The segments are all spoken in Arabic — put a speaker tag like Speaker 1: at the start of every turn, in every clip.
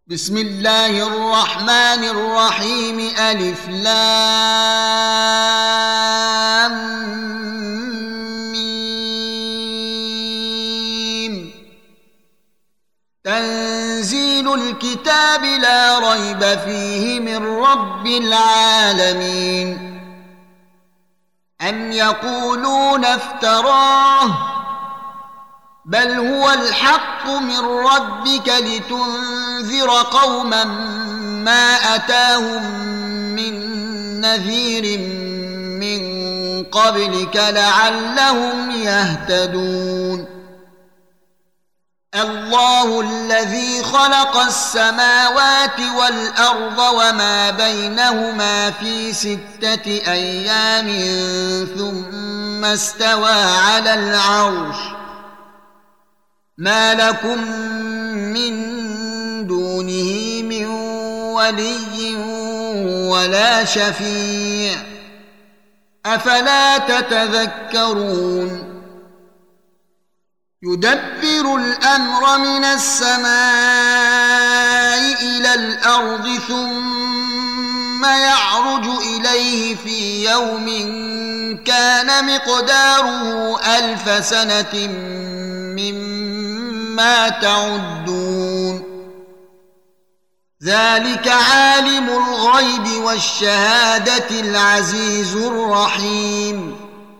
Speaker 1: بسم الله الرحمن الرحيم ألف لام ميم تنزيل الكتاب لا ريب فيه من رب العالمين أم يقولون افتراه بل هو الحق من ربك لتنذر قوما ما أتاهم من نذير من قبلك لعلهم يهتدون الله الذي خلق السماوات والأرض وما بينهما في 6 أيام ثم استوى على العرش ما لكم من دونه من ولي ولا شفيع أفلا تتذكرون يدبر الأمر من السماء إلى الأرض ثم يعرج إليه في يوم كان مقداره 1000 سنة مما تعدون ذلك عالم الغيب والشهادة العزيز الرحيم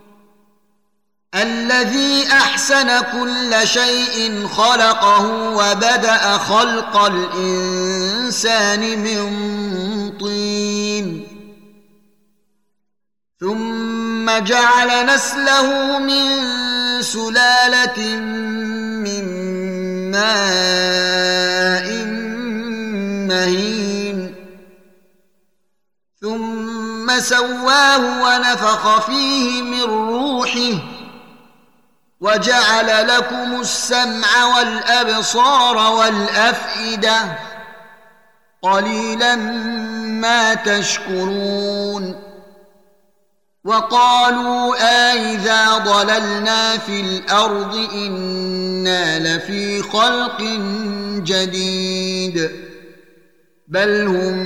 Speaker 1: الذي أحسن كل شيء خلقه وبدأ خلق الإنسان من طين ثم جعل نسله من سلالة من ماء مهين ثم سواه ونفخ فيه من روحه وجعل لكم السمع والأبصار والأفئدة قليلا ما تشكرون وقالوا أإذا ضللنا في الأرض إنا لفي خلق جديد بل هم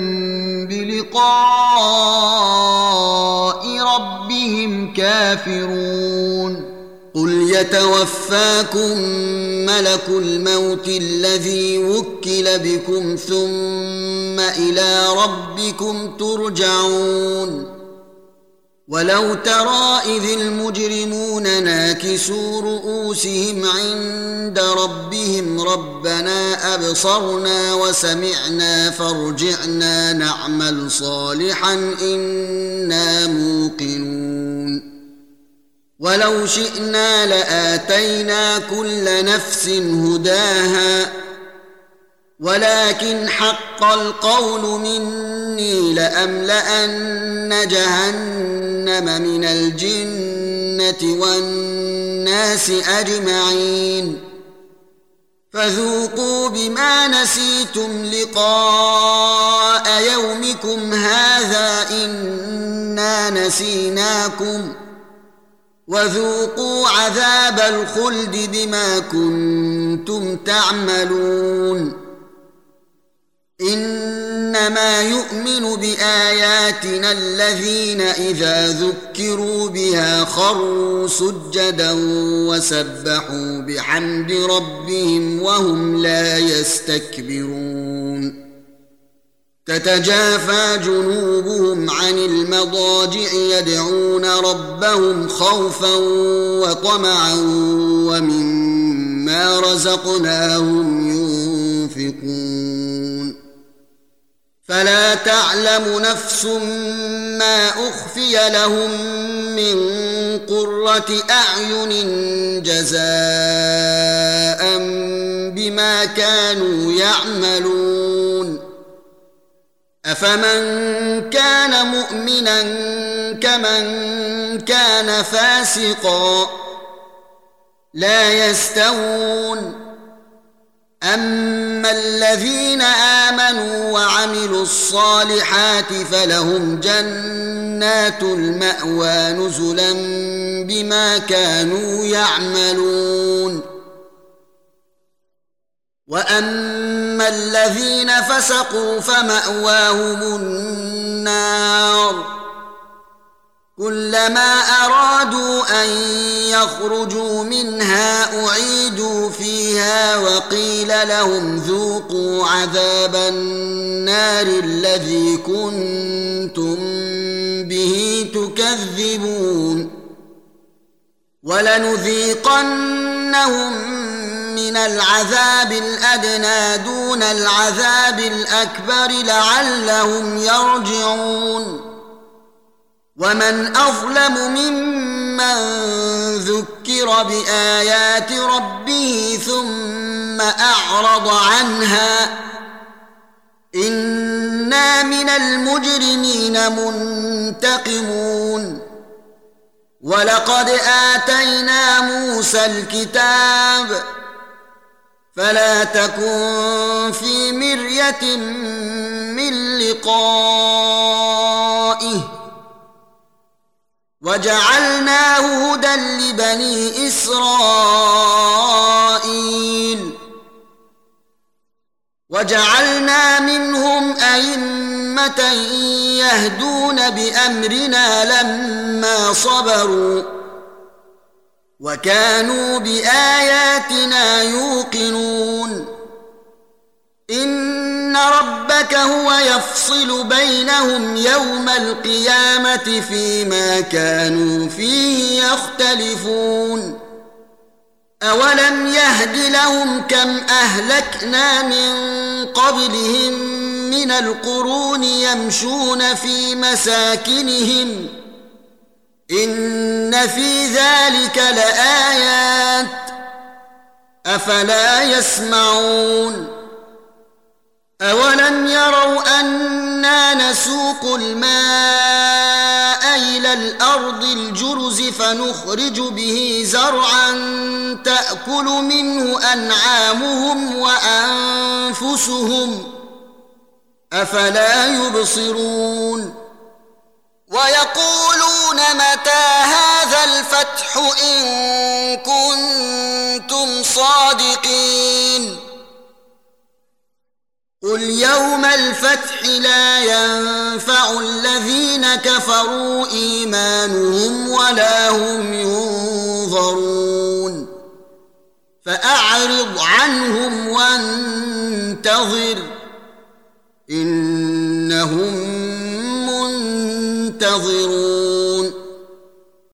Speaker 1: بلقاء ربهم كافرون قل يتوفاكم ملك الموت الذي وكل بكم ثم إلى ربكم ترجعون ولو ترى إذ المجرمون ناكسوا رؤوسهم عند ربهم ربنا أبصرنا وسمعنا فارجعنا نعمل صالحا إنا موقنون ولو شئنا لآتينا كل نفس هداها ولكن حق القول مني لأملأن جهنم من الجنة والناس أجمعين فذوقوا بما نسيتم لقاء يومكم هذا إنا نسيناكم وذوقوا عذاب الخلد بما كنتم تعملون إنما يؤمن بآياتنا الذين إذا ذكروا بها خروا سجدا وسبحوا بحمد ربهم وهم لا يستكبرون تتجافى جنوبهم عن المضاجع يدعون ربهم خوفا وطمعا ومما رزقناهم ينفقون فلا تعلم نفس ما أخفي لهم من قرة أعين جزاء بما كانوا يعملون أفمن كان مؤمنا كمن كان فاسقا لا يستوون أما الذين آمنوا وعملوا الصالحات فلهم جنات المأوى نزلا بما كانوا يعملون وأما الذين فسقوا فمأواهم النار كلما أرادوا أن يخرجوا منها أعيدوا فيها وقيل لهم ذوقوا عذاب النار الذي كنتم به تكذبون ولنذيقنهم من العذاب الأدنى دون العذاب الأكبر لعلهم يرجعون ومن أظلم ممن ذكر بآيات ربه ثم أعرض عنها إنا من المجرمين منتقمون ولقد آتينا موسى الكتاب فلا تكن في مرية من لقائه وجعلناه هدى لبني إسرائيل وجعلنا منهم أئمة يهدون بأمرنا لما صبروا وكانوا بآياتنا يوقنون إن ربك هو يفصل بينهم يوم القيامة فيما كانوا فيه يختلفون أولم يهد لهم كم أهلكنا من قبلهم من القرون يمشون في مساكنهم إن في ذلك لآيات أفلا يسمعون أولم يروا أنا نسوق الماء إلى الأرض الجرز فنخرج به زرعا تأكل منه أنعامهم وأنفسهم أفلا يبصرون ويقولون متى هذا الفتح إن كنتم صادقين قل يوم الفتح لا ينفع الذين كفروا إيمانهم ولا هم ينظرون فأعرض عنهم وانتظر إنهم منتظرون